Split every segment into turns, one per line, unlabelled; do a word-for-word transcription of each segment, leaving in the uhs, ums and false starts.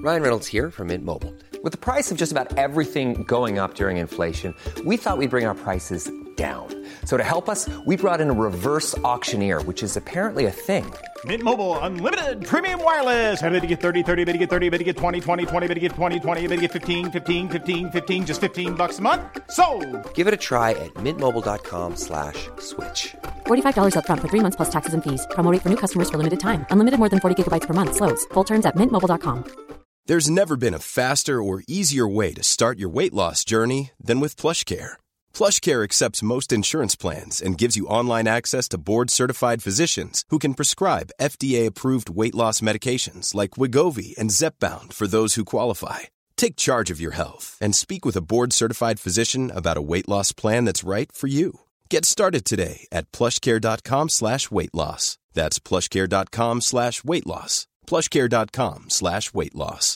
Ryan Reynolds here from Mint Mobile. With the price of just about everything going up during inflation, we thought we'd bring our prices down. So to help us, we brought in a reverse auctioneer, which is apparently a thing.
Mint Mobile Unlimited Premium Wireless. How to get thirty, thirty, how to get thirty, how to get twenty, twenty, twenty, how to get twenty, twenty, how to get fifteen, fifteen, fifteen, fifteen, just fifteen bucks a month? Sold!
Give it a try at mintmobile.com slash switch.
forty-five dollars up front for three months plus taxes and fees. Promo rate for new customers for limited time. Unlimited more than forty gigabytes per month. Slows full terms at mint mobile dot com.
There's never been a faster or easier way to start your weight loss journey than with PlushCare. PlushCare accepts most insurance plans and gives you online access to board-certified physicians who can prescribe F D A-approved weight loss medications like Wegovy and Zepbound for those who qualify. Take charge of your health and speak with a board-certified physician about a weight loss plan that's right for you. Get started today at plushcare.com slash weight loss. That's plushcare.com slash weight loss. plushcare.com slash weight loss.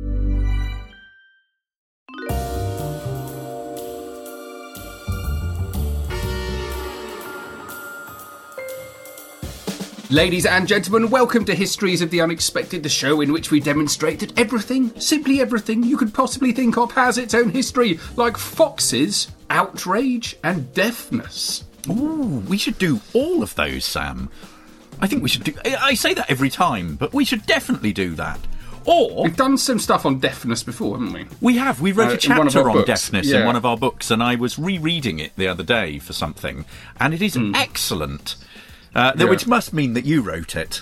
Ladies and gentlemen, welcome to Histories of the Unexpected, the show in which we demonstrate that everything, simply everything you could possibly think of has its own history, like foxes, outrage and deafness.
Ooh, we should do all of those, Sam. I think we should do... I say that every time, but we should definitely do that. Or...
We've done some stuff on deafness before, haven't we?
We have. We wrote
uh,
a chapter on
books.
deafness
yeah.
in one of our books, and I was rereading it the other day for something, and it is mm. excellent. Uh, yeah. Which must mean that you wrote it,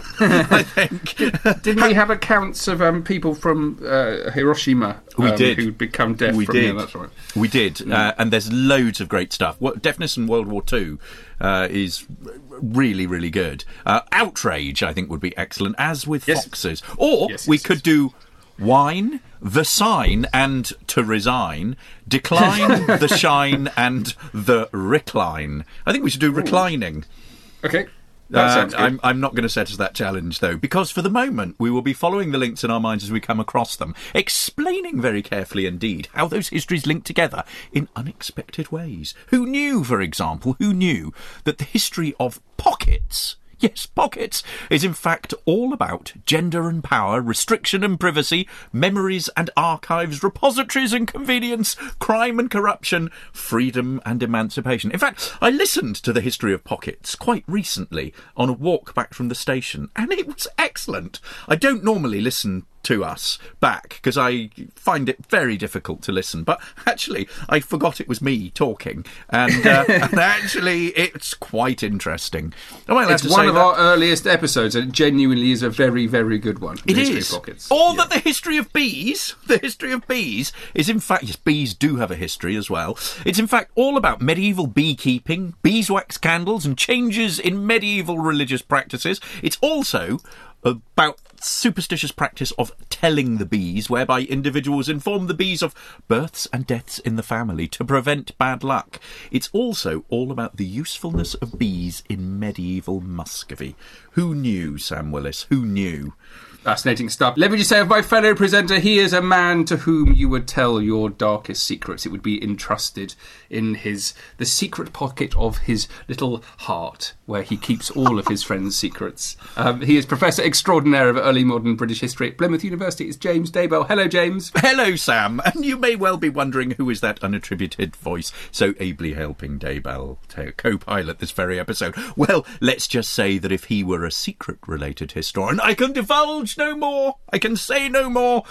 I think.
Didn't we have accounts of um, people from uh, Hiroshima um,
we did.
who'd become deaf
we
from
did.
here? That's right.
We did, mm. uh, and there's loads of great stuff. Well, deafness in World War Two uh, is really, really good. Uh, outrage, I think, would be excellent, as with
yes.
foxes. Or
yes,
we
yes,
could
yes.
do wine, the sign, and to resign, decline, the shine, and the recline. I think we should do reclining.
Okay. That sounds
uh,
good.
I'm, I'm not going to set us that challenge, though, because for the moment we will be following the links in our minds as we come across them, explaining very carefully indeed how those histories link together in unexpected ways. Who knew, for example, who knew that the history of pockets... Yes, pockets is in fact all about gender and power, restriction and privacy, memories and archives, repositories and convenience, crime and corruption, freedom and emancipation. In fact, I listened to the history of pockets quite recently on a walk back from the station, and it was excellent. I don't normally listen to us back because I find it very difficult to listen, but actually I forgot it was me talking, and, uh, and actually it's quite interesting.
It's one of that. our earliest episodes, and it genuinely is a very, very good one.
It
history
is.
Of pockets.
Or
yeah.
that the history of bees, the history of bees is in fact, yes, bees do have a history as well. It's in fact all about medieval beekeeping, beeswax candles, and changes in medieval religious practices. It's also about superstitious practice of telling the bees, whereby individuals inform the bees of births and deaths in the family to prevent bad luck. It's also all about the usefulness of bees in medieval Muscovy. Who knew, Sam Willis? Who knew?
Fascinating stuff. Let me just say of my fellow presenter, he is a man to whom you would tell your darkest secrets. It would be entrusted in his the secret pocket of his little heart, where he keeps all of his friends' secrets. Um, he is Professor Extraordinaire of Early Modern British History at Plymouth University. It's James Daybell. Hello, James.
Hello, Sam. And you may well be wondering who is that unattributed voice so ably helping Daybell to co-pilot this very episode. Well, let's just say that if he were a secret-related historian, I can divulge no more. I can say no more.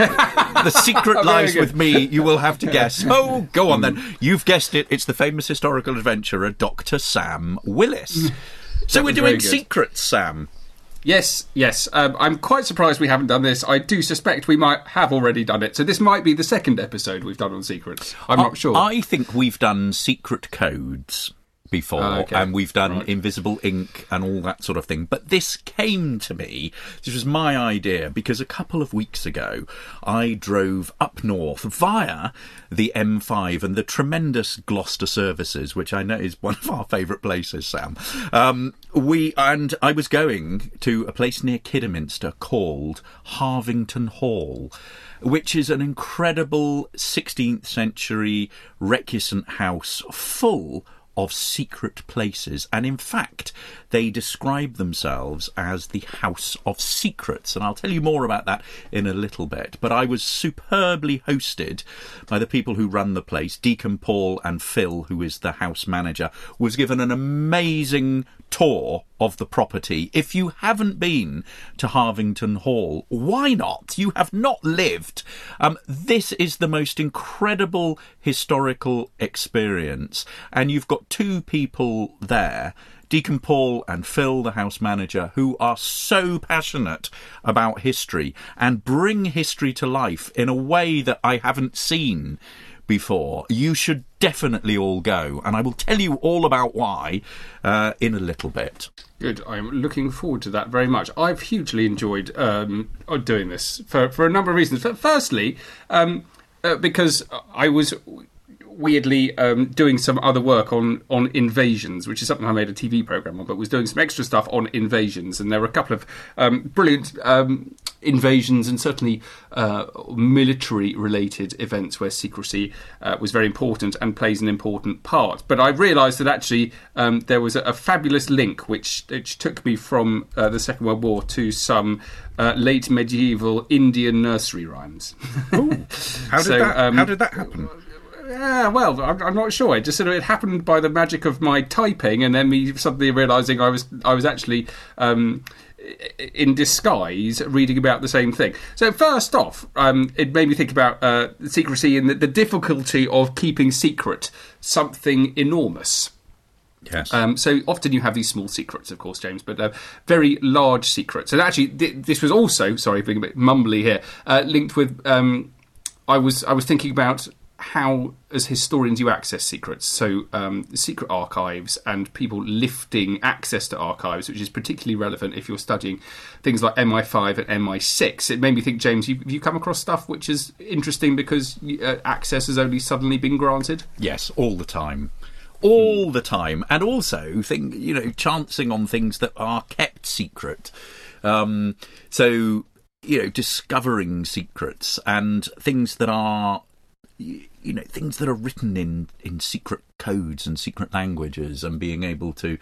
The secret lies with me. You will have to guess. Oh, go on then. You've guessed it. It's the famous historical adventurer, Doctor Sam Willis. So we're doing secrets, Sam.
Yes, yes. Um, I'm quite surprised we haven't done this. I do suspect we might have already done it. So this might be the second episode we've done on secrets. I'm
I,
not sure.
I think we've done secret codes before,
oh, okay.
and we've done
right.
invisible ink and all that sort of thing. But this came to me, this was my idea, because a couple of weeks ago I drove up north via the M five and the tremendous Gloucester services, which I know is one of our favourite places, Sam. Um, we and I was going to a place near Kidderminster called Harvington Hall, which is an incredible sixteenth century recusant house full of secret places. And in fact, they describe themselves as the House of Secrets. And I'll tell you more about that in a little bit. But I was superbly hosted by the people who run the place. Deacon Paul and Phil, who is the house manager, was given an amazing tour of the property. If you haven't been to Harvington Hall, why not? You have not lived. Um, this is the most incredible historical experience. And you've got two people there, Deacon Paul and Phil, the house manager, who are so passionate about history and bring history to life in a way that I haven't seen before. You should definitely all go, and I will tell you all about why uh, in a little bit.
Good. I'm looking forward to that very much. I've hugely enjoyed um, doing this for, for a number of reasons. Firstly, um, uh, because I was weirdly um, doing some other work on, on invasions, which is something I made a T V programme on, but was doing some extra stuff on invasions. And there were a couple of um, brilliant um, invasions and certainly uh, military-related events where secrecy uh, was very important and plays an important part. But I realised that actually um, there was a, a fabulous link which, which took me from uh, the Second World War to some uh, late medieval Indian nursery rhymes.
Ooh. How did
so,
that?
Um,
how did that happen?
Yeah, well, I'm, I'm not sure. It just sort of it happened by the magic of my typing, and then me suddenly realising I was I was actually um, in disguise reading about the same thing. So first off, um, it made me think about uh, secrecy and the, the difficulty of keeping secret something enormous.
Yes.
Um, so often you have these small secrets, of course, James, but uh, very large secrets. And actually, th- this was also, sorry, being a bit mumbly here, uh, linked with. Um, I was I was thinking about how, as historians, you access secrets. So um, secret archives and people lifting access to archives, which is particularly relevant if you're studying things like M I five and M I six. It made me think, James, you, have you come across stuff which is interesting because uh, access has only suddenly been granted?
Yes, all the time. All the time. And also, think, you know, chancing on things that are kept secret. Um, so, you know, discovering secrets and things that are... you know, things that are written in, in secret codes and secret languages and being able to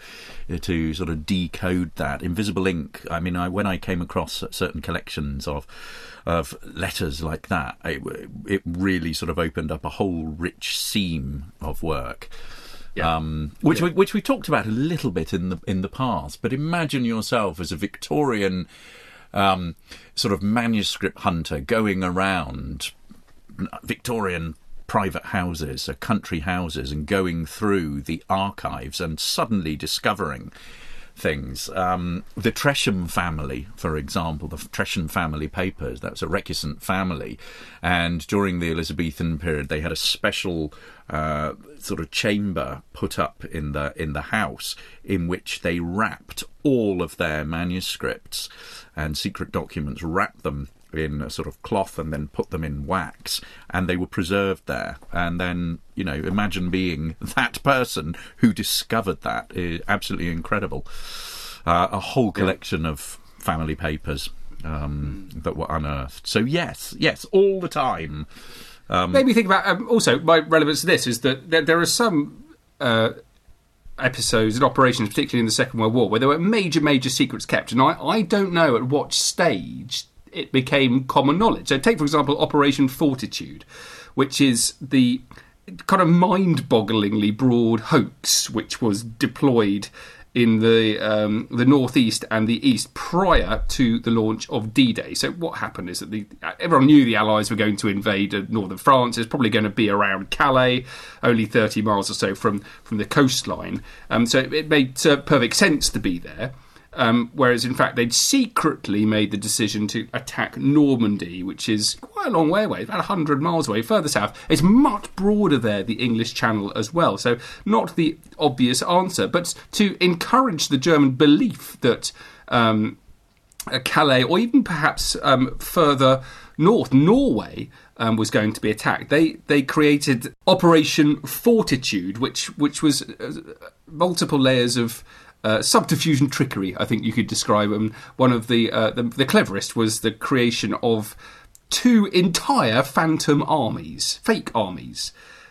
to sort of decode that. Invisible ink, I mean, I when I came across certain collections of of letters like that, it, it really sort of opened up a whole rich seam of work. Yeah. Um, which, yeah. we, which we talked about a little bit in the in the past. But imagine yourself as a Victorian um, sort of manuscript hunter going around Victorian private houses, uh, country houses, and going through the archives and suddenly discovering things. Um, the Tresham family, for example, the Tresham family papers, that's a recusant family, and during the Elizabethan period they had a special uh, sort of chamber put up in the in the house in which they wrapped all of their manuscripts and secret documents, wrapped them in a sort of cloth and then put them in wax, and they were preserved there. And then, you know, imagine being that person who discovered that. Is absolutely incredible. Uh, a whole collection yeah. of family papers um, that were unearthed. So yes, yes, all the time. Um,
Made me think about, um, also, my relevance to this is that there, there are some uh, episodes and operations, particularly in the Second World War, where there were major, major secrets kept, and I, I don't know at what stage it became common knowledge. So take, for example, Operation Fortitude, which is the kind of mind-bogglingly broad hoax which was deployed in the um, the northeast and the east prior to the launch of D-Day. So what happened is that the, everyone knew the Allies were going to invade northern France. It's probably going to be around Calais, only thirty miles or so from, from the coastline. Um, so it, it made uh, perfect sense to be there. Um, whereas, in fact, they'd secretly made the decision to attack Normandy, which is quite a long way away, about one hundred miles away, further south. It's much broader there, the English Channel as well. So not the obvious answer, but to encourage the German belief that um, Calais, or even perhaps um, further north, Norway, um, was going to be attacked. They they created Operation Fortitude, which, which was uh, multiple layers of Uh, subterfuge and trickery, I think you could describe them. One of the, uh, the the cleverest was the creation of two entire phantom armies, fake armies,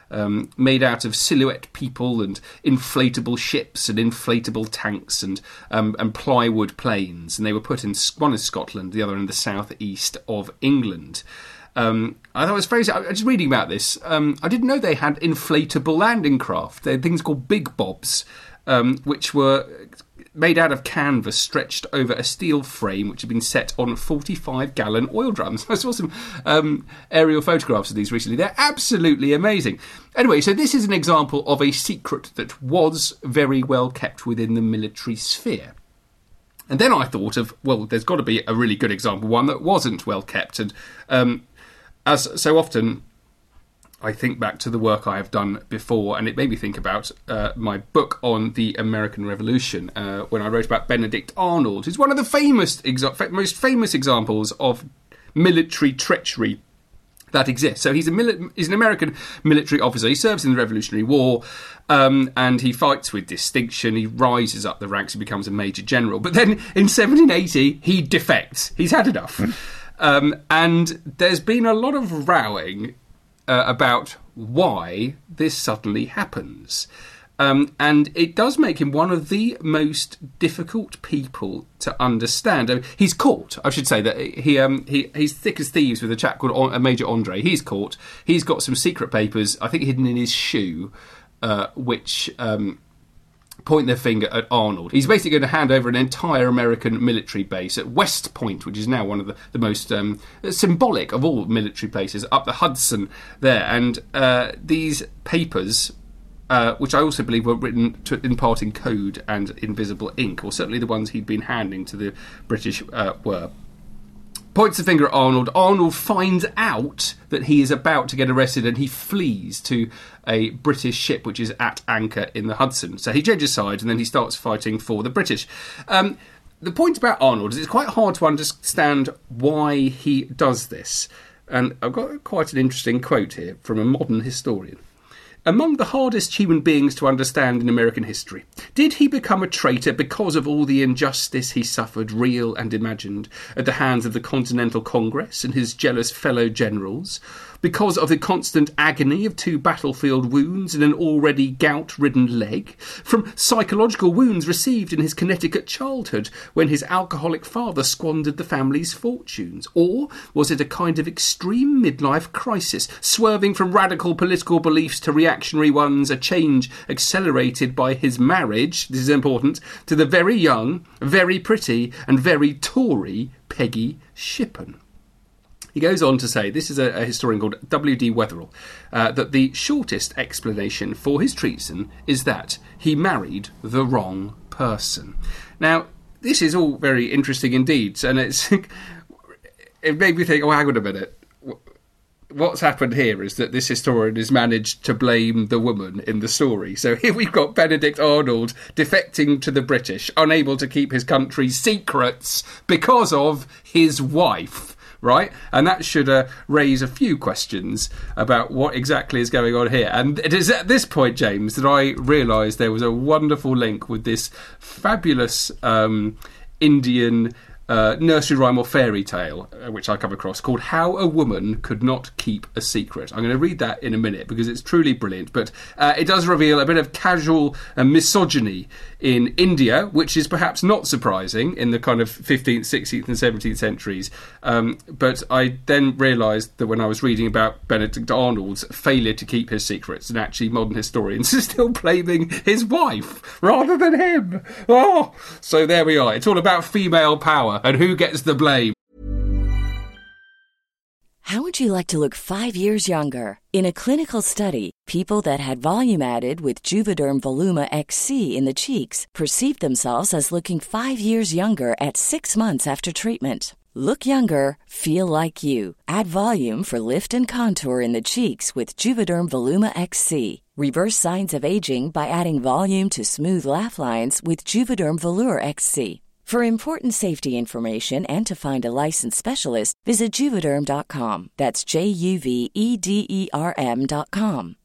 um, made out of silhouette people and inflatable ships and inflatable tanks and um, and plywood planes. And they were put in, one in Scotland, the other in the southeast of England. Um, I thought it was very... I was just reading about this. Um, I didn't know they had inflatable landing craft. They had things called big bobs, um, which were made out of canvas stretched over a steel frame which had been set on forty-five gallon oil drums. I saw some um, aerial photographs of these recently. They're absolutely amazing. Anyway, so this is an example of a secret that was very well kept within the military sphere. And then I thought of, well, there's got to be a really good example, one that wasn't well kept. And um, as so often, I think back to the work I have done before, and it made me think about uh, my book on the American Revolution, uh, when I wrote about Benedict Arnold, who's one of the famous, exa- most famous examples of military treachery that exists. So he's a mili- he's an American military officer. He serves in the Revolutionary War, um, and he fights with distinction. He rises up the ranks. He becomes a major general. But then in seventeen eighty, he defects. He's had enough. um, and there's been a lot of rowing uh, about why this suddenly happens. Um, and it does make him one of the most difficult people to understand. I mean, he's caught. I should say that he um, he he's thick as thieves with a chap called a Major Andre. He's caught. He's got some secret papers, I think, hidden in his shoe, uh, which um, point their finger at Arnold. He's basically going to hand over an entire American military base at West Point, which is now one of the, the most um, symbolic of all military places, up the Hudson there. And uh, these papers... Uh, which I also believe were written to, in part in code and invisible ink, or certainly the ones he'd been handing to the British uh, were. Points the finger at Arnold. Arnold finds out that he is about to get arrested, and he flees to a British ship which is at anchor in the Hudson. So he changes sides, and then he starts fighting for the British. Um, the point about Arnold is it's quite hard to understand why he does this. And I've got quite an interesting quote here from a modern historian. Among the hardest human beings to understand in American history, did he become a traitor because of all the injustice he suffered, real and imagined, at the hands of the Continental Congress and his jealous fellow generals? Because of the constant agony of two battlefield wounds and an already gout-ridden leg? From psychological wounds received in his Connecticut childhood when his alcoholic father squandered the family's fortunes? Or was it a kind of extreme midlife crisis, swerving from radical political beliefs to reactionary ones, a change accelerated by his marriage, this is important, to the very young, very pretty and very Tory Peggy Shippen? He goes on to say, this is a, a historian called W D Wetherell, uh, that the shortest explanation for his treason is that he married the wrong person. Now, this is all very interesting indeed, and it's it made me think, oh, hang on a minute. What's happened here is that this historian has managed to blame the woman in the story. So here we've got Benedict Arnold defecting to the British, unable to keep his country's secrets because of his wife. Right? And that should uh, raise a few questions about what exactly is going on here. And it is at this point, James, that I realised there was a wonderful link with this fabulous um, Indian uh, nursery rhyme or fairy tale, uh, which I come across, called How a Woman Could Not Keep a Secret. I'm going to read that in a minute because it's truly brilliant. But uh, it does reveal a bit of casual uh, misogyny in India, which is perhaps not surprising in the kind of fifteenth, sixteenth and seventeenth centuries. Um, but I then realised that when I was reading about Benedict Arnold's failure to keep his secrets, and actually modern historians are still blaming his wife rather than him. Oh, so there we are. It's all about female power and who gets the blame.
How would you like to look five years younger? In a clinical study, people that had volume added with Juvederm Voluma X C in the cheeks perceived themselves as looking five years younger at six months after treatment. Look younger, feel like you. Add volume for lift and contour in the cheeks with Juvederm Voluma X C. Reverse signs of aging by adding volume to smooth laugh lines with Juvederm Volure X C. For important safety information and to find a licensed specialist, visit Juvederm dot com. That's J U V E D E R M dot com.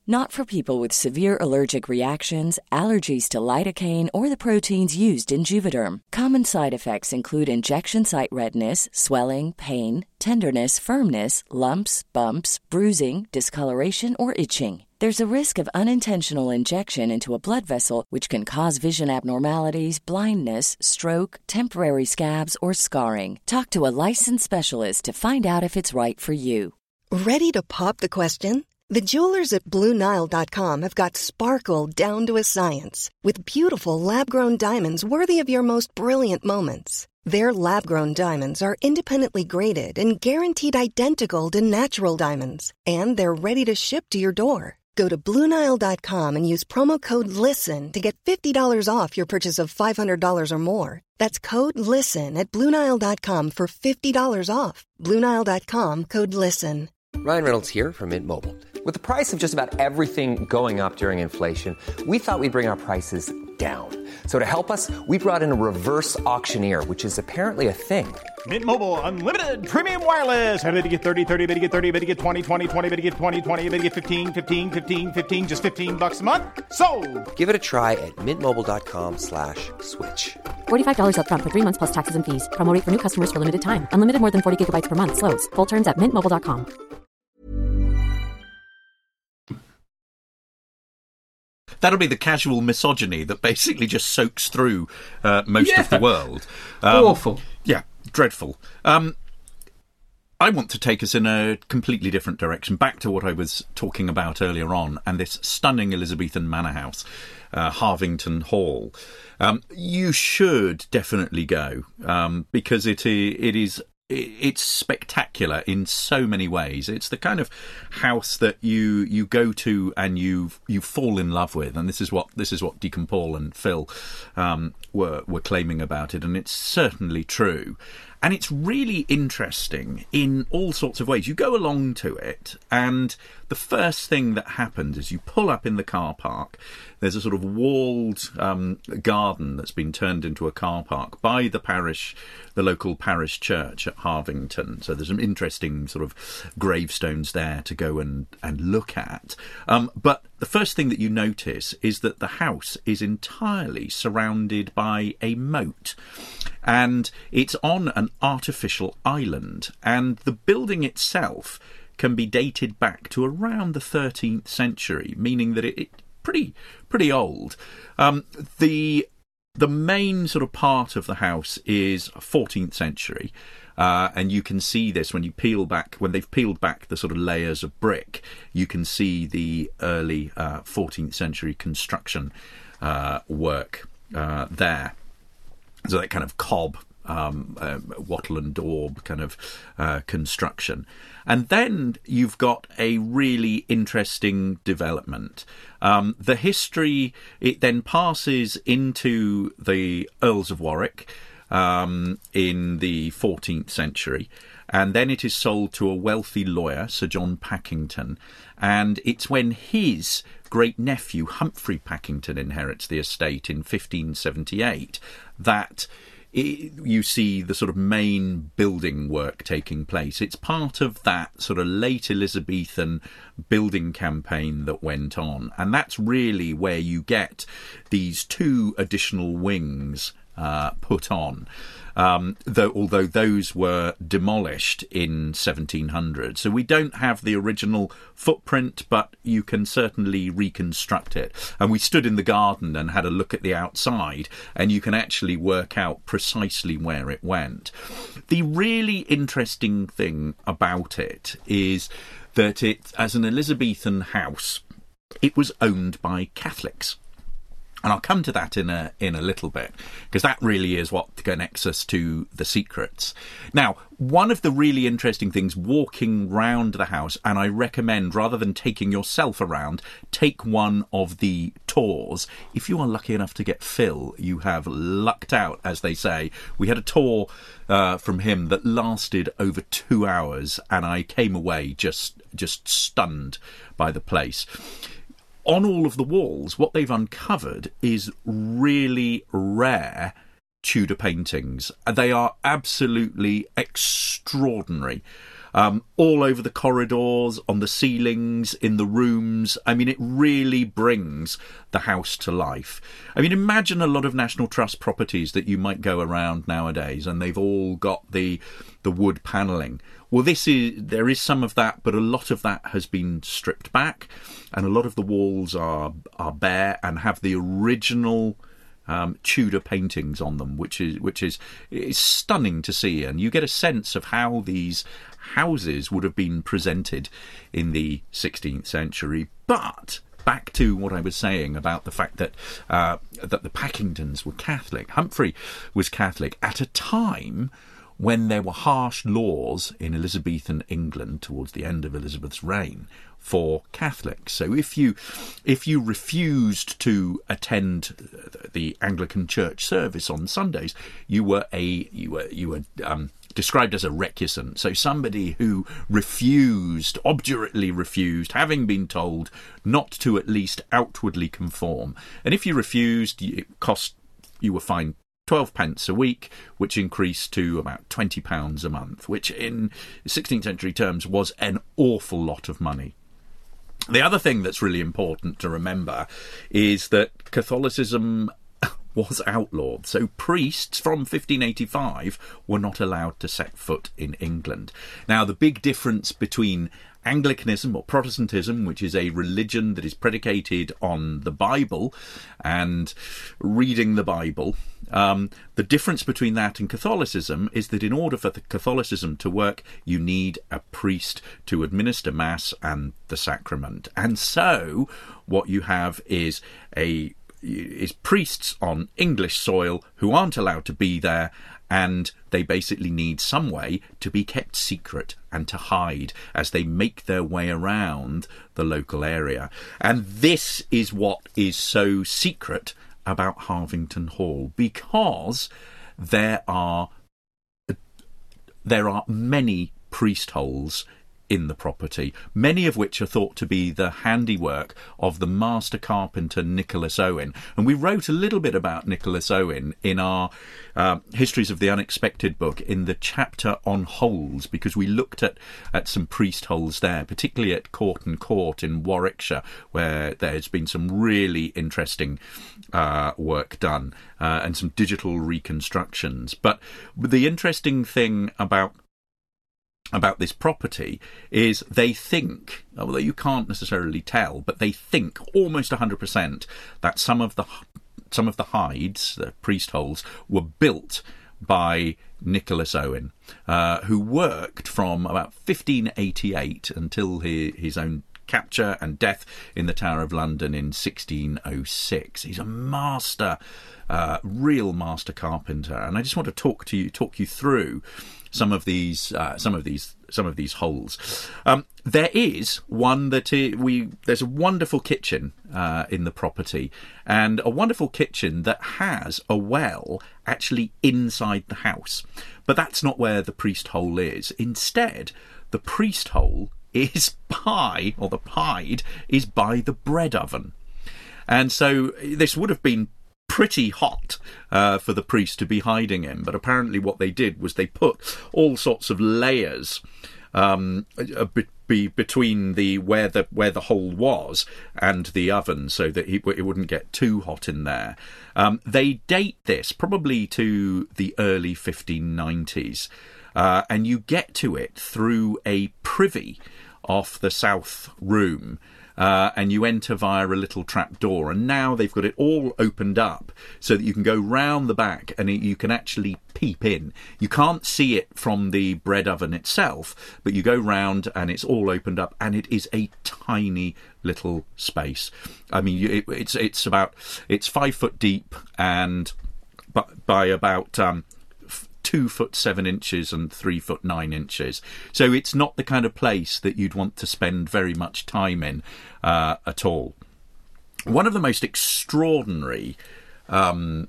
Not for people with severe allergic reactions, allergies to lidocaine, or the proteins used in Juvederm. Common side effects include injection site redness, swelling, pain, tenderness, firmness, lumps, bumps, bruising, discoloration, or itching. There's a risk of unintentional injection into a blood vessel, which can cause vision abnormalities, blindness, stroke, temporary scabs, or scarring. Talk to a licensed specialist to find out if it's right for you.
Ready to pop the question? The jewelers at Blue Nile dot com have got sparkle down to a science with beautiful lab-grown diamonds worthy of your most brilliant moments. Their lab-grown diamonds are independently graded and guaranteed identical to natural diamonds, and they're ready to ship to your door. Go to Blue Nile dot com and use promo code LISTEN to get fifty dollars off your purchase of five hundred dollars or more. That's code LISTEN at Blue Nile dot com for fifty dollars off. Blue Nile dot com, code LISTEN.
Ryan Reynolds here from Mint Mobile. With the price of just about everything going up during inflation, we thought we'd bring our prices down. So to help us, we brought in a reverse auctioneer, which is apparently a thing.
Mint Mobile Unlimited Premium Wireless. How to get thirty, thirty, how to get thirty, how to get twenty, twenty, twenty, how to get twenty, twenty, how to get fifteen, fifteen, fifteen, fifteen, just fifteen bucks a month? Sold!
Give it a try at mintmobile.com slash switch.
forty-five dollars up front for three months plus taxes and fees. Promo rate for new customers for limited time. Unlimited more than forty gigabytes per month. Slows full terms at mint mobile dot com.
That'll be the casual misogyny that basically just soaks through uh, most
yeah.
of the world. Um,
Awful.
Yeah, dreadful. Um, I want to take us in a completely different direction, back to what I was talking about earlier on, and this stunning Elizabethan manor house, uh, Harvington Hall. Um, you should definitely go, um, because it it is... it's spectacular in so many ways. It's the kind of house that you you go to and you you fall in love with, and this is what this is what Deacon Paul and Phil um, were were claiming about it, and it's certainly true. And it's really interesting in all sorts of ways. You go along to it, and the first thing that happens is you pull up in the car park. There's a sort of walled um, garden that's been turned into a car park by the parish, the local parish church at Harvington. So there's some interesting sort of gravestones there to go and, and look at. Um, but the first thing that you notice is that the house is entirely surrounded by a moat. And it's on an artificial island. And the building itself can be dated back to around the thirteenth century, meaning that it, it pretty pretty old. Um, the the main sort of part of the house is fourteenth century, uh, and you can see this when you peel back when they've peeled back the sort of layers of brick. You can see the early uh, fourteenth century construction uh, work uh, there. So that kind of cob, um, uh, wattle and daub kind of uh, construction. And then you've got a really interesting development. Um, the history, it then passes into the Earls of Warwick um, in the fourteenth century. And then it is sold to a wealthy lawyer, Sir John Packington. And it's when his great-nephew, Humphrey Packington, inherits the estate in fifteen seventy-eight that it, you see the sort of main building work taking place. It's part of that sort of late Elizabethan building campaign that went on. And that's really where you get these two additional wings uh, put on. Um, though, although those were demolished in seventeen hundred. So we don't have the original footprint, but you can certainly reconstruct it. And we stood in the garden and had a look at the outside, and you can actually work out precisely where it went. The really interesting thing about it is that it, as an Elizabethan house, it was owned by Catholics. And I'll come to that in a in a little bit, because that really is what connects us to the secrets. Now, one of the really interesting things walking round the house, and I recommend, rather than taking yourself around, take one of the tours. If you are lucky enough to get Phil, you have lucked out, as they say. We had a tour uh, from him that lasted over two hours, and I came away just just stunned by the place. On all of the walls, what they've uncovered is really rare Tudor paintings. They are absolutely extraordinary. um, all over the corridors, on the ceilings, in the rooms. I mean, it really brings the house to life. I mean, imagine a lot of National Trust properties that you might go around nowadays, and they've all got the the wood panelling. Well, this is there is some of that, but a lot of that has been stripped back, and a lot of the walls are are bare and have the original um, Tudor paintings on them, which is which is is stunning to see, and you get a sense of how these houses would have been presented in the sixteenth century. But back to what I was saying about the fact that uh, that the Packingtons were Catholic. Humphrey was Catholic at a time when there were harsh laws in Elizabethan England towards the end of Elizabeth's reign for Catholics. So if you if you refused to attend the Anglican Church service on Sundays, you were a you were you were um, described as a recusant. So somebody who refused, obdurately refused, having been told not to at least outwardly conform. And if you refused, it cost you were fined twelve pence a week, which increased to about twenty pounds a month, which in sixteenth century terms was an awful lot of money. The other thing that's really important to remember is that Catholicism was outlawed. So priests from fifteen eighty-five were not allowed to set foot in England. Now, the big difference between Anglicanism or Protestantism, which is a religion that is predicated on the Bible and reading the Bible, um, the difference between that and Catholicism is that in order for the Catholicism to work, you need a priest to administer Mass and the sacrament. And so what you have is a is priests on English soil who aren't allowed to be there, and they basically need some way to be kept secret and to hide as they make their way around the local area. And this is what is so secret about Harvington Hall, because there are there are many priest holes in the property, many of which are thought to be the handiwork of the master carpenter Nicholas Owen. And we wrote a little bit about Nicholas Owen in our uh, Histories of the Unexpected book in the chapter on holes, because we looked at, at some priest holes there, particularly at Courton Court in Warwickshire, where there's been some really interesting uh, work done uh, and some digital reconstructions. But the interesting thing about about this property is they think, although you can't necessarily tell, but they think almost one hundred percent that some of the some of the hides, the priest holes, were built by Nicholas Owen, uh, who worked from about fifteen eighty-eight until his, his own capture and death in the Tower of London in sixteen oh six. He's a master, uh, real master carpenter, and I just want to talk to you, talk you through some of these, uh, some of these, some of these holes. Um, there is one that we. There's a wonderful kitchen uh, in the property, and a wonderful kitchen that has a well actually inside the house. But that's not where the priest hole is. Instead, the priest hole is by, or the hide is by the bread oven. And so this would have been pretty hot uh, for the priest to be hiding in, but apparently what they did was they put all sorts of layers um, a bit be between the where the where the hole was and the oven, so that he, it wouldn't get too hot in there. Um, they date this probably to the early fifteen nineties, uh, and you get to it through a privy off the south room. Uh, and you enter via a little trap door, and now they've got it all opened up so that you can go round the back and it, you can actually peep in. You can't see it from the bread oven itself, but you go round and it's all opened up, and it is a tiny little space. I mean, you, it, it's it's about it's five foot deep and by, by about um, two foot seven inches and three foot nine inches. So it's not the kind of place that you'd want to spend very much time in uh, at all. One of the most extraordinary um,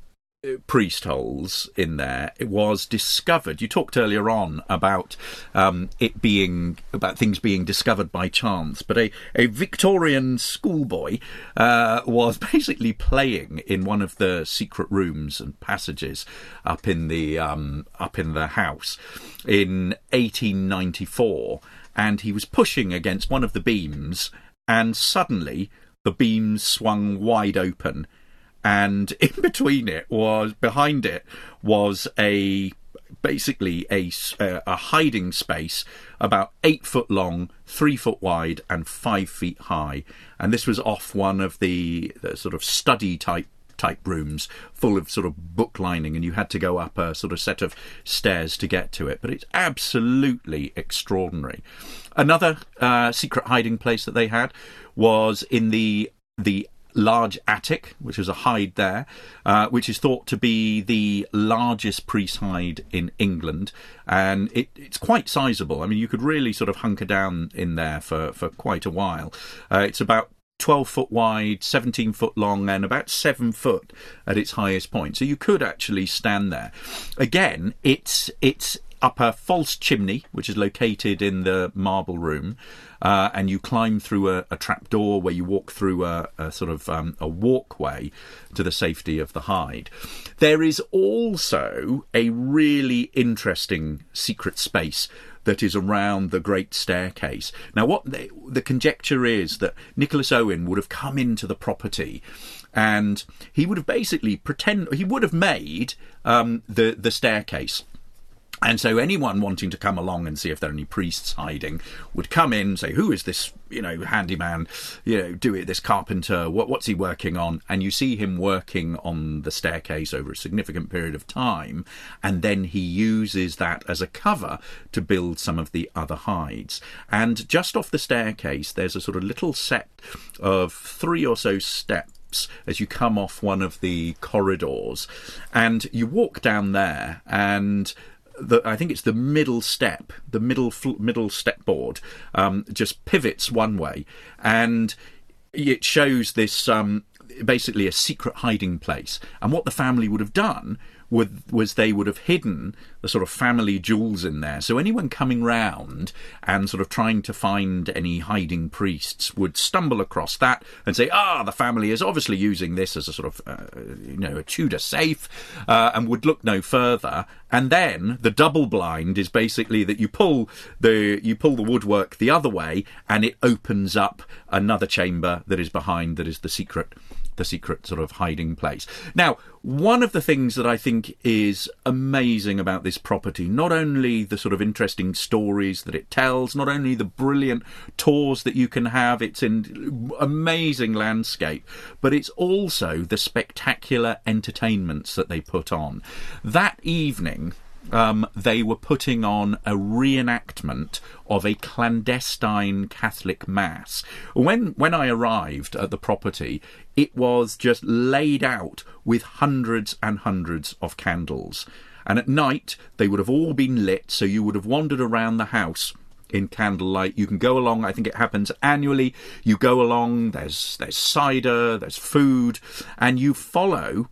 priest holes in there, it was discovered. You talked earlier on about um, it being about things being discovered by chance, but a, a Victorian schoolboy uh, was basically playing in one of the secret rooms and passages up in the um, up in the house in eighteen ninety-four, and he was pushing against one of the beams, and suddenly the beams swung wide open. And in between it was, behind it was a, basically a, a hiding space about eight foot long, three foot wide and five feet high. And this was off one of the, the sort of study type type rooms full of sort of book lining, and you had to go up a sort of set of stairs to get to it. But it's absolutely extraordinary. Another uh, secret hiding place that they had was in the the large attic, which was a hide there, uh, which is thought to be the largest priest hide in England, and it, it's quite sizable. I mean, you could really sort of hunker down in there for, for quite a while. Uh, it's about twelve foot wide, seventeen foot long, and about seven foot at its highest point. So you could actually stand there. Again, it's it's up a false chimney, which is located in the marble room, uh, and you climb through a, a trap door where you walk through a, a sort of um, a walkway to the safety of the hide. There is also a really interesting secret space that is around the Great Staircase. Now, what they, the conjecture is that Nicholas Owen would have come into the property, and he would have basically pretend he would have made um, the the staircase. And so anyone wanting to come along and see if there are any priests hiding would come in, say, who is this, you know, handyman, you know, do it, this carpenter, what, what's he working on? And you see him working on the staircase over a significant period of time, and then he uses that as a cover to build some of the other hides. And just off the staircase, there's a sort of little set of three or so steps as you come off one of the corridors, and you walk down there, and The, I think it's the middle step, the middle middle step board, um, just pivots one way, and it shows this um, basically a secret hiding place. And what the family would have done would, was they would have hidden the sort of family jewels in there. So anyone coming round and sort of trying to find any hiding priests would stumble across that and say, ah, the family is obviously using this as a sort of, uh, you know, a Tudor safe, uh, and would look no further. And then the double blind is basically that you pull the you pull the woodwork the other way, and it opens up another chamber that is behind, that is the secret the secret sort of hiding place. Now, one of the things that I think is amazing about this property, not only the sort of interesting stories that it tells, not only the brilliant tours that you can have, it's in amazing landscape, but it's also the spectacular entertainments that they put on. That evening, Um, they were putting on a reenactment of a clandestine Catholic mass. When when I arrived at the property, it was just laid out with hundreds and hundreds of candles. And at night, they would have all been lit, so you would have wandered around the house in candlelight. You can go along, I think it happens annually, you go along, there's there's cider, there's food, and you follow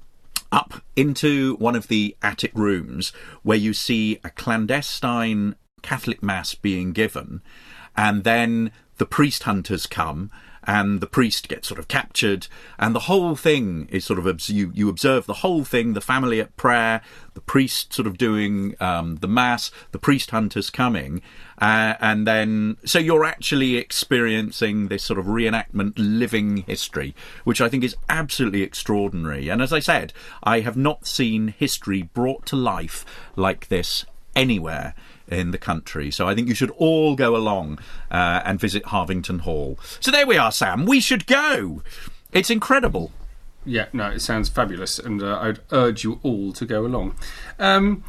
up into one of the attic rooms where you see a clandestine Catholic mass being given, and then the priest hunters come, and the priest gets sort of captured, and the whole thing is sort of, you, you observe the whole thing, the family at prayer, the priest sort of doing um, the mass, the priest hunters coming, uh, and then, so you're actually experiencing this sort of reenactment living history, which I think is absolutely extraordinary. And as I said, I have not seen history brought to life like this anywhere in the country. So I think you should all go along uh, and visit Harvington Hall. So there we are, Sam. We should go. It's incredible.
Yeah, no, it sounds fabulous, and uh, I'd urge you all to go along. Um,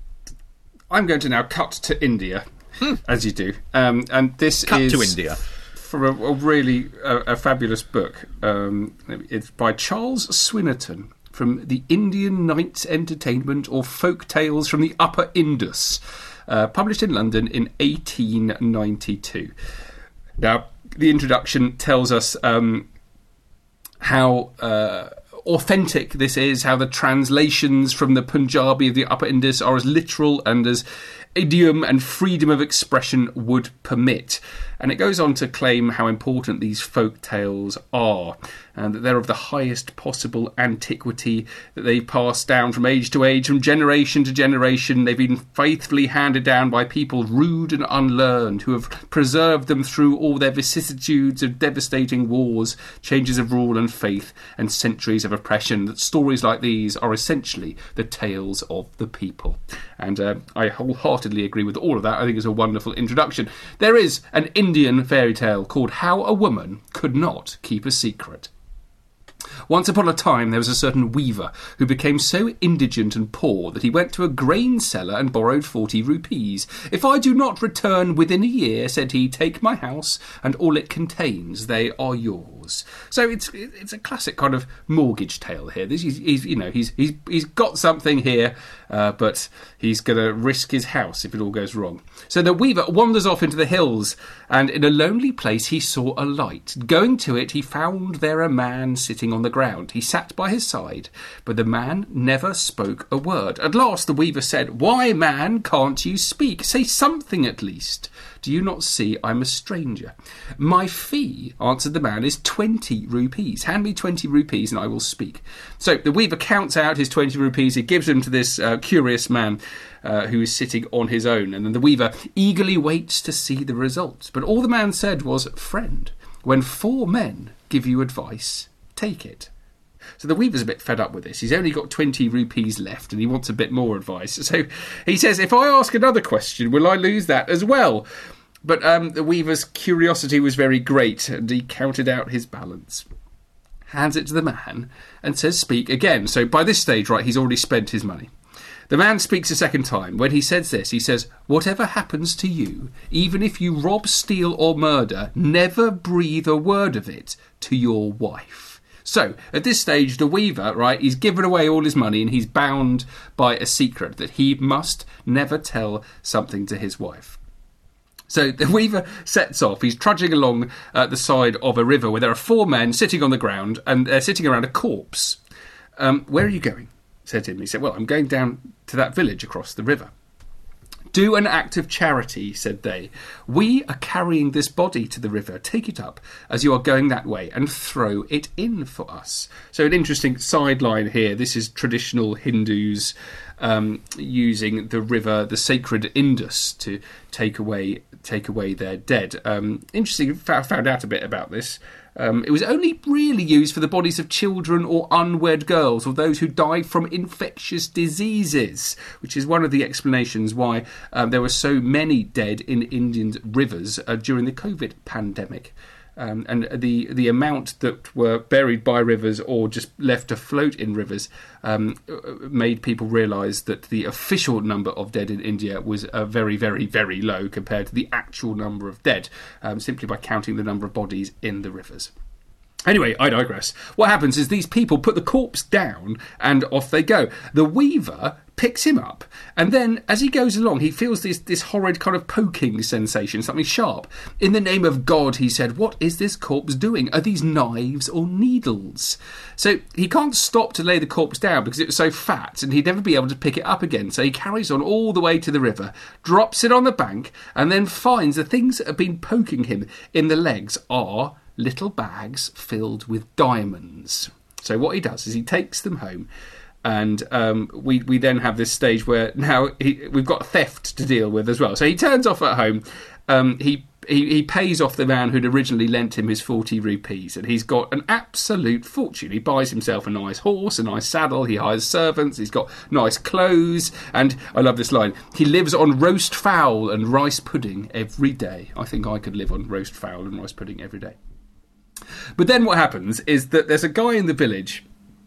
I'm going to now cut to India, hmm. as you do. Um, and this
cut
is...
to India.
From a, a really a, a fabulous book. Um, it's by Charles Swinnerton, from the Indian Night's Entertainment, or Folk Tales from the Upper Indus. Uh, published in London in eighteen ninety-two. Now, the introduction tells us um, how uh, authentic this is, how the translations from the Punjabi of the Upper Indus are as literal and as idiom and freedom of expression would permit. And it goes on to claim how important these folk tales are, and that they're of the highest possible antiquity, that they've passed down from age to age, from generation to generation. They've been faithfully handed down by people rude and unlearned, who have preserved them through all their vicissitudes of devastating wars, changes of rule and faith, and centuries of oppression. That stories like these are essentially the tales of the people. And uh, I wholeheartedly agree with all of that. I think it's a wonderful introduction. There is an Indian fairy tale called How a Woman Could Not Keep a Secret. Once upon a time there was a certain weaver who became so indigent and poor that he went to a grain seller and borrowed forty rupees. "If I do not return within a year," said he, "take my house and all it contains. They are yours." So it's it's a classic kind of mortgage tale here. This is he's, you know he's he's he's got something here, uh, but he's going to risk his house if it all goes wrong. So the weaver wanders off into the hills, and in a lonely place he saw a light. Going to it, he found there a man sitting on the ground. He sat by his side, but the man never spoke a word. At last the weaver said, "Why, man, can't you speak? Say something at least. Do you not see I'm a stranger?" "My fee," answered the man, "is twenty rupees. Hand me twenty rupees and I will speak." So the weaver counts out his twenty rupees. He gives them to this uh, curious man uh, who is sitting on his own. And then the weaver eagerly waits to see the result. But all the man said was, "Friend, when four men give you advice, take it." So the weaver's a bit fed up with this. He's only got twenty rupees left and he wants a bit more advice. So he says, "If I ask another question, will I lose that as well?" But um, the weaver's curiosity was very great, and he counted out his balance, hands it to the man, and says, "Speak again." So by this stage, right, he's already spent his money. The man speaks a second time. When he says this, he says, "Whatever happens to you, even if you rob, steal, or murder, never breathe a word of it to your wife." So, at this stage, the weaver, right, he's given away all his money and he's bound by a secret that he must never tell something to his wife. So the weaver sets off. He's trudging along uh, the side of a river where there are four men sitting on the ground and they're sitting around a corpse. Um, "Where are you going?" said him. He said, "Well, I'm going down to that village across the river." "Do an act of charity," said they. "We are carrying this body to the river. Take it up as you are going that way and throw it in for us." So an interesting sideline here. This is traditional Hindus um, using the river, the sacred Indus, to take away take away their dead. Um, interesting, I found out a bit about this. Um, it was only really used for the bodies of children or unwed girls or those who died from infectious diseases, which is one of the explanations why um, there were so many dead in Indian rivers uh, during the COVID pandemic. Um, and the the amount that were buried by rivers or just left afloat in rivers um, made people realise that the official number of dead in India was uh, very, very, very low compared to the actual number of dead, um, simply by counting the number of bodies in the rivers. Anyway, I digress. What happens is these people put the corpse down and off they go. The weaver picks him up, and then as he goes along he feels this this horrid kind of poking sensation, something sharp. "In the name of God," he said, "what is this corpse doing? Are these knives or needles?" So he can't stop to lay the corpse down because it was so fat and he'd never be able to pick it up again. So he carries on all the way to the river, drops it on the bank, and then finds the things that have been poking him in the legs are little bags filled with diamonds. So what he does is he takes them home, and um, we we then have this stage where now he, we've got theft to deal with as well. So he turns off at home. Um, he, he he pays off the man who'd originally lent him his forty rupees, and he's got an absolute fortune. He buys himself a nice horse, a nice saddle. He hires servants. He's got nice clothes, and I love this line: he lives on roast fowl and rice pudding every day. I think I could live on roast fowl and rice pudding every day. But then what happens is that there's a guy in the village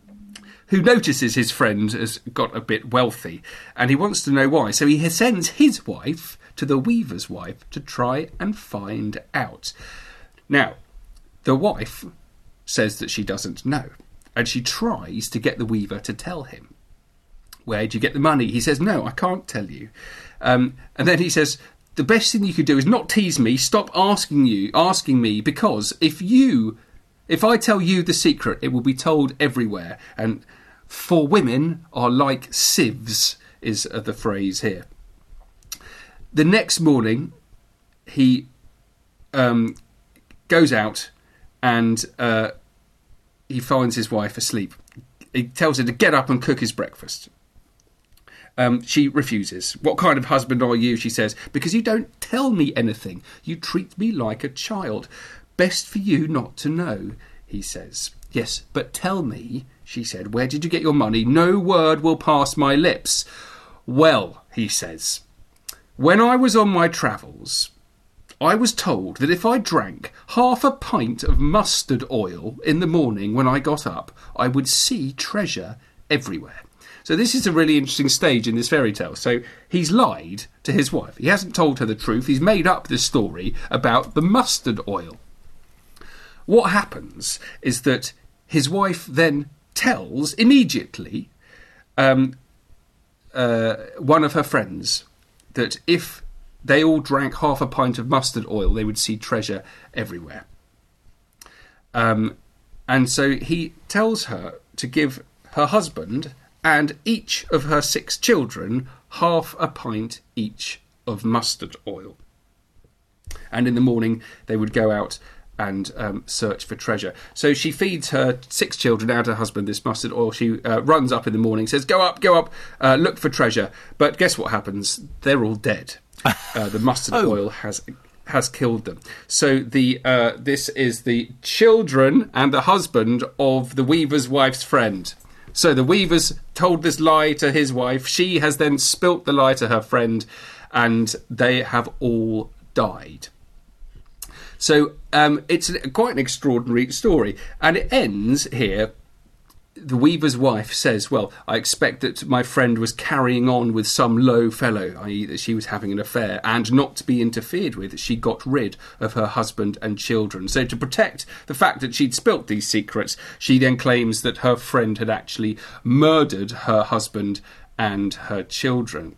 who notices his friend has got a bit wealthy, and he wants to know why. So he sends his wife to the weaver's wife to try and find out. Now, the wife says that she doesn't know, and she tries to get the weaver to tell him. "Where did you get the money?" He says, "No, I can't tell you." Um, and then he says, "The best thing you could do is not tease me. Stop asking you, asking me, because if you, If I tell you the secret, it will be told everywhere. And for women are like sieves, is uh, the phrase here. The next morning, he um, goes out and uh, he finds his wife asleep. He tells her to get up and cook his breakfast. Um, she refuses. What kind of husband are you, she says, because you don't tell me anything. You treat me like a child. Best for you not to know, he says. Yes, but tell me, she said, where did you get your money? No word will pass my lips. Well, he says, when I was on my travels, I was told that if I drank half a pint of mustard oil in the morning when I got up, I would see treasure everywhere. So this is a really interesting stage in this fairy tale. So he's lied to his wife. He hasn't told her the truth. He's made up this story about the mustard oil. What happens is that his wife then tells immediately um, uh, one of her friends that if they all drank half a pint of mustard oil, they would see treasure everywhere. Um, and so he tells her to give her husband and each of her six children half a pint each of mustard oil. And in the morning, they would go out and um, search for treasure. So she feeds her six children and her husband this mustard oil. She uh, runs up in the morning, says, go up, go up, uh, look for treasure. But guess what happens? They're all dead. Uh, the mustard oh. oil has has killed them. So the uh, this is the children and the husband of the weaver's wife's friend. So the weaver's told this lie to his wife. She has then spilt the lie to her friend, and they have all died. So um, it's quite an extraordinary story. And it ends here. The weaver's wife says, well, I expect that my friend was carrying on with some low fellow, that is that she was having an affair, and not to be interfered with, she got rid of her husband and children. So to protect the fact that she'd spilt these secrets, she then claims that her friend had actually murdered her husband and her children.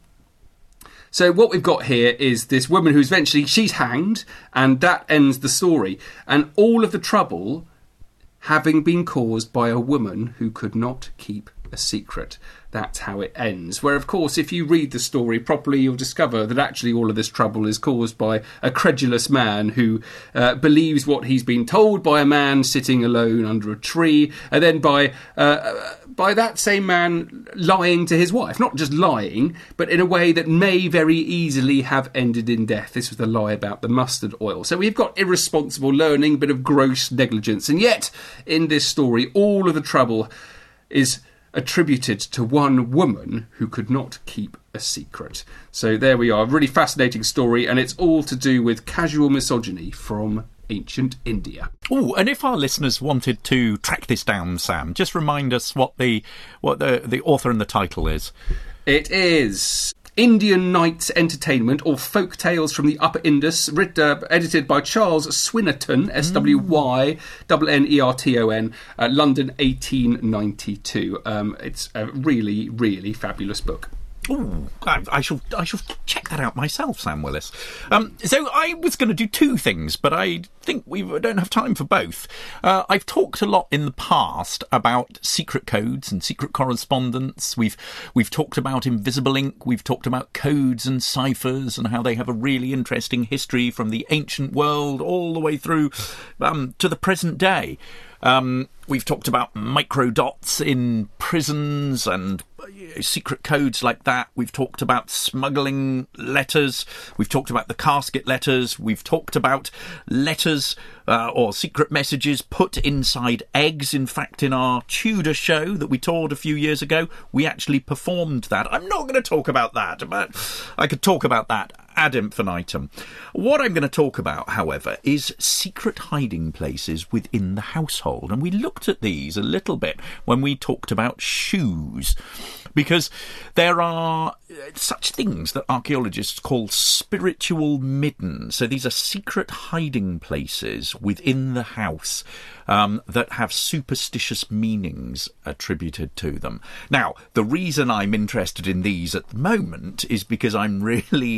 So what we've got here is this woman who's eventually, she's hanged, and that ends the story. And all of the trouble having been caused by a woman who could not keep a secret. That's how it ends. Where, of course, if you read the story properly, you'll discover that actually all of this trouble is caused by a credulous man who uh, believes what he's been told by a man sitting alone under a tree, and then by uh, by that same man lying to his wife. Not just lying, but in a way that may very easily have ended in death. This was the lie about the mustard oil. So we've got irresponsible learning, bit of gross negligence. And yet, in this story, all of the trouble is attributed to one woman who could not keep a secret. So there we are, a really fascinating story, and it's all to do with casual misogyny from ancient India.
Oh, and if our listeners wanted to track this down, Sam, just remind us what the what the, the author and the title is.
It is Indian Nights Entertainment, or Folk Tales from the Upper Indus, writ, uh, edited by Charles Swinnerton, S W Y N N E R T O N, uh, London, eighteen ninety-two. Um, it's a really, really fabulous book.
Oh, I, I shall I shall check that out myself, Sam Willis. Um, so I was going to do two things, but I think we don't have time for both. Uh, I've talked a lot in the past about secret codes and secret correspondence. We've we've talked about invisible ink. We've talked about codes and ciphers and how they have a really interesting history from the ancient world all the way through um, to the present day. Um, we've talked about microdots in prisons and secret codes like that. We've talked about smuggling letters. We've talked about the casket letters. We've talked about letters uh, or secret messages put inside eggs. In fact, in our Tudor show that we toured a few years ago, we actually performed that. I'm not going to talk about that, but I could talk about that ad infinitum. What I'm going to talk about, however, is secret hiding places within the household. And we looked at these a little bit when we talked about shoes, because there are such things that archaeologists call spiritual middens. So these are secret hiding places within the house um, that have superstitious meanings attributed to them. Now, the reason I'm interested in these at the moment is because I'm really, I'm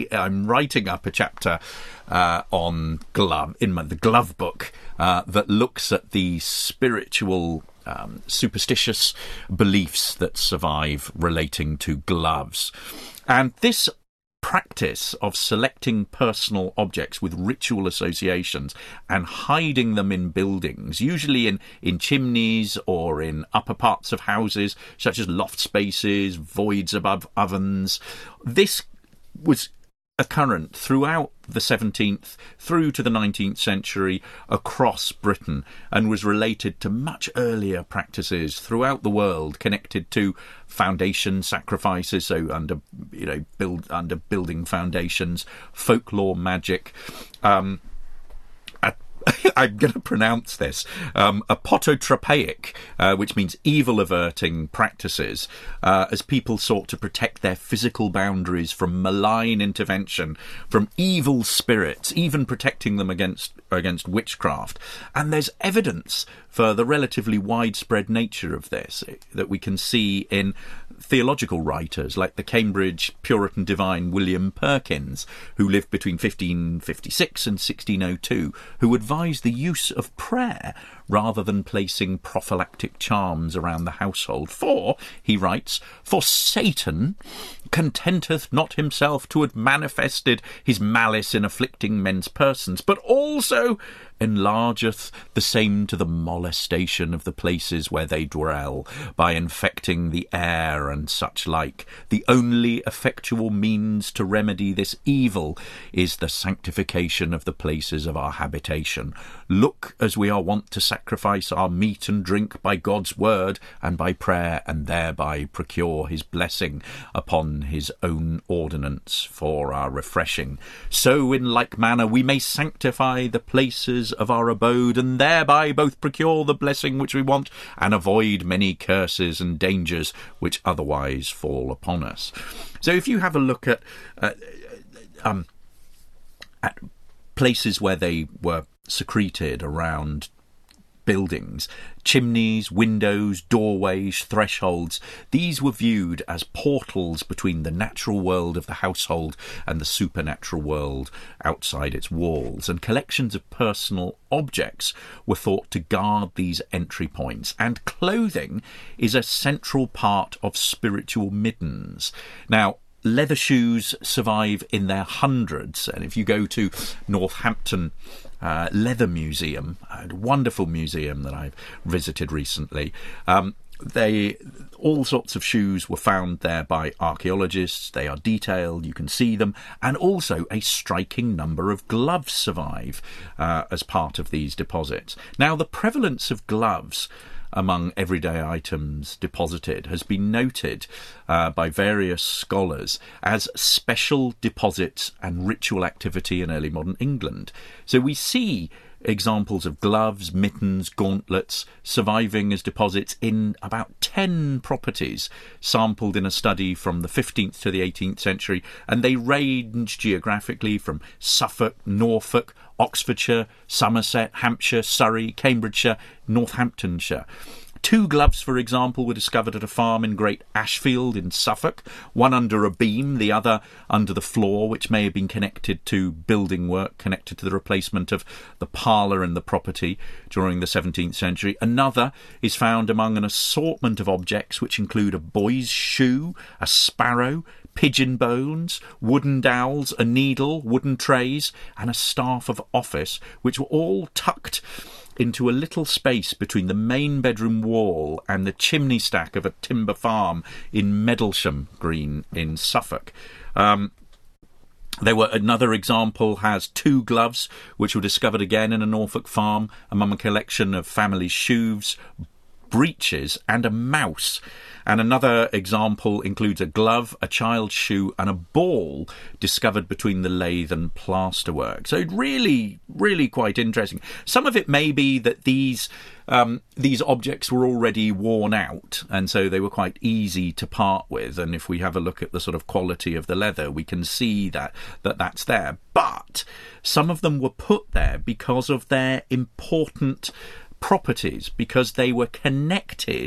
I'm writing up a chapter uh, on glove, in my, the glove book, uh, that looks at the spiritual Um, superstitious beliefs that survive relating to gloves. And this practice of selecting personal objects with ritual associations and hiding them in buildings, usually in, in chimneys or in upper parts of houses, such as loft spaces, voids above ovens, this was occurrent throughout the seventeenth through to the nineteenth century across Britain, and was related to much earlier practices throughout the world connected to foundation sacrifices, so under you know build under building foundations, folklore, magic. Um, I'm going to pronounce this, um, apototropaic, uh, which means evil-averting practices, uh, as people sought to protect their physical boundaries from malign intervention, from evil spirits, even protecting them against against witchcraft. And there's evidence for the relatively widespread nature of this that we can see in theological writers like the Cambridge Puritan divine William Perkins, who lived between fifteen fifty-six and sixteen oh two, who advised the use of prayer rather than placing prophylactic charms around the household. For, he writes, for Satan contenteth not himself to have manifested his malice in afflicting men's persons, but also enlargeth the same to the molestation of the places where they dwell, by infecting the air and such like. The only effectual means to remedy this evil is the sanctification of the places of our habitation. Look, as we are wont to sacrifice our meat and drink by God's word and by prayer, and thereby procure his blessing upon his own ordinance for our refreshing. So in like manner we may sanctify the places of our abode, and thereby both procure the blessing which we want, and avoid many curses and dangers which otherwise fall upon us. So if you have a look at uh, um, at places where they were secreted around buildings, chimneys, windows, doorways, thresholds, these were viewed as portals between the natural world of the household and the supernatural world outside its walls, and collections of personal objects were thought to guard these entry points, and clothing is a central part of spiritual middens. Now, leather shoes survive in their hundreds, and if you go to Northampton uh, Leather Museum, a wonderful museum that I've visited recently, um, they all sorts of shoes were found there by archaeologists. They are detailed, you can see them, and also a striking number of gloves survive uh, as part of these deposits. Now, the prevalence of gloves among everyday items deposited has been noted uh, by various scholars as special deposits and ritual activity in early modern England. So we see examples of gloves, mittens, gauntlets surviving as deposits in about ten properties sampled in a study from the fifteenth to the eighteenth century, and they range geographically from Suffolk, Norfolk, Oxfordshire, Somerset, Hampshire, Surrey, Cambridgeshire, Northamptonshire. Two gloves, for example, were discovered at a farm in Great Ashfield in Suffolk, one under a beam, the other under the floor, which may have been connected to building work, connected to the replacement of the parlour in the property during the seventeenth century. Another is found among an assortment of objects which include a boy's shoe, a sparrow, pigeon bones, wooden dowels, a needle, wooden trays, and a staff of office, which were all tucked into a little space between the main bedroom wall and the chimney stack of a timber farm in Medlesham Green in Suffolk. Um, There were another example has two gloves which were discovered again in a Norfolk farm among a collection of family shoes, breeches, and a mouse. And another example includes a glove, a child's shoe, and a ball discovered between the lathe and plasterwork. So really, really quite interesting. Some of it may be that these um, these objects were already worn out, and so they were quite easy to part with. And if we have a look at the sort of quality of the leather, we can see that, that that's there. But some of them were put there because of their important properties, because they were connected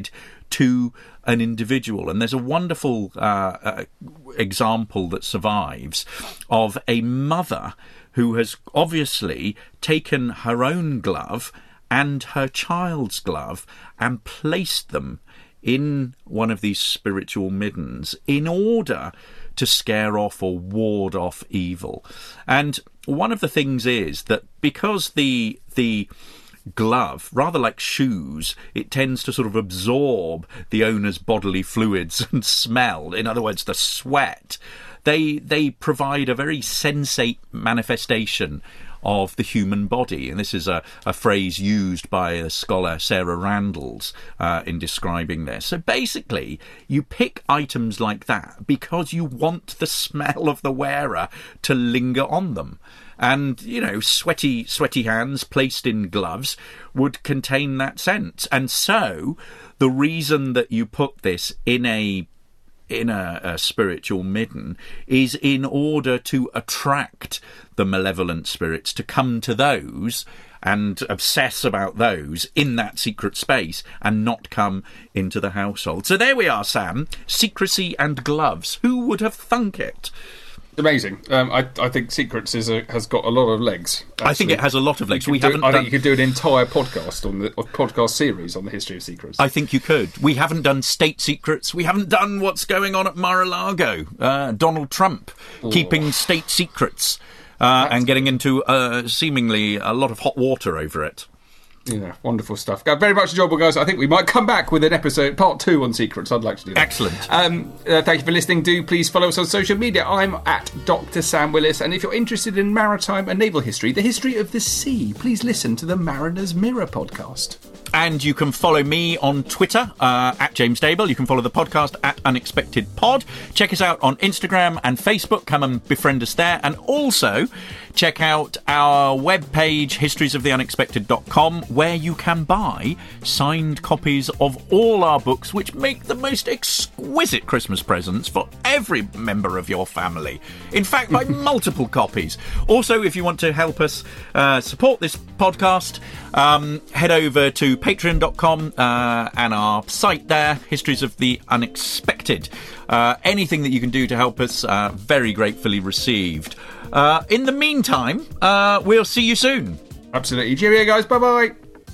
to an individual. And there's a wonderful uh, uh, example that survives of a mother who has obviously taken her own glove and her child's glove and placed them in one of these spiritual middens in order to scare off or ward off evil. And one of the things is that because the the glove, rather like shoes, it tends to sort of absorb the owner's bodily fluids and smell, in other words, the sweat, they they provide a very sensate manifestation of the human body. And this is a, a phrase used by the scholar Sarah Randalls uh, in describing this. So basically, you pick items like that because you want the smell of the wearer to linger on them. And, you know, sweaty, sweaty hands placed in gloves would contain that scent. And so the reason that you put this in a in a, a spiritual midden is in order to attract the malevolent spirits to come to those and obsess about those in that secret space and not come into the household. So there we are, Sam. Secrecy and gloves. Who would have thunk it?
Amazing. Um, I, I think Secrets is a, has got a lot of legs. Actually.
I think it has a lot of legs. We
do,
haven't.
I
done...
think you could do an entire podcast on the a podcast series on the history of secrets.
I think you could. We haven't done state secrets. We haven't done what's going on at Mar-a-Lago. Uh, Donald Trump oh. keeping state secrets uh, and getting into uh, seemingly a lot of hot water over it.
Yeah, wonderful stuff. Very much enjoyable, guys. I think we might come back with an episode, part two on secrets. I'd like to do that.
Excellent.
Um, uh, thank you for listening. Do please follow us on social media. I'm at Doctor Sam Willis. And if you're interested in maritime and naval history, the history of the sea, please listen to the Mariner's Mirror podcast.
And you can follow me on Twitter, uh, at James Dable. You can follow the podcast at Unexpected Pod. Check us out on Instagram and Facebook. Come and befriend us there. And also check out our webpage, histories of the unexpected dot com, where you can buy signed copies of all our books, which make the most exquisite Christmas presents for every member of your family. In fact, buy multiple copies. Also, if you want to help us uh, support this podcast, um, head over to patreon dot com uh, and our site there, Histories of the Unexpected. Uh, anything that you can do to help us, uh, very gratefully received. Uh, in the meantime, uh, we'll see you soon.
Absolutely. Cheerio, guys. Bye-bye.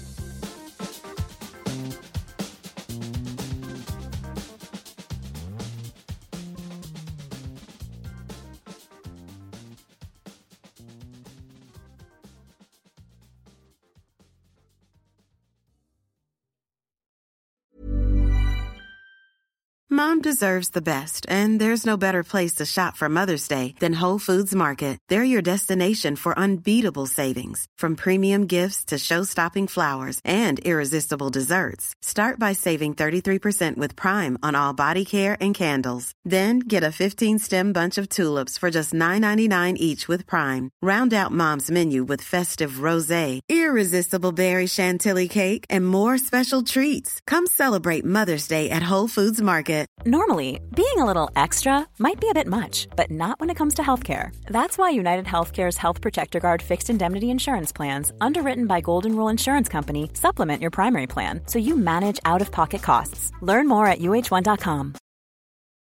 Mom deserves the best, and there's no better place to shop for Mother's Day than Whole Foods Market. They're your destination for unbeatable savings, from premium gifts to show-stopping flowers and irresistible desserts. Start by saving thirty-three percent with Prime on all body care and candles. Then get a fifteen-stem bunch of tulips for just nine ninety-nine each with Prime. Round out Mom's menu with festive rosé, irresistible berry chantilly cake, and more special treats. Come celebrate Mother's Day at Whole Foods Market.
Normally, being a little extra might be a bit much, but not when it comes to healthcare. That's why United Healthcare's Health Protector Guard fixed indemnity insurance plans, underwritten by Golden Rule Insurance Company, supplement your primary plan so you manage out-of-pocket costs. Learn more at U H one dot com.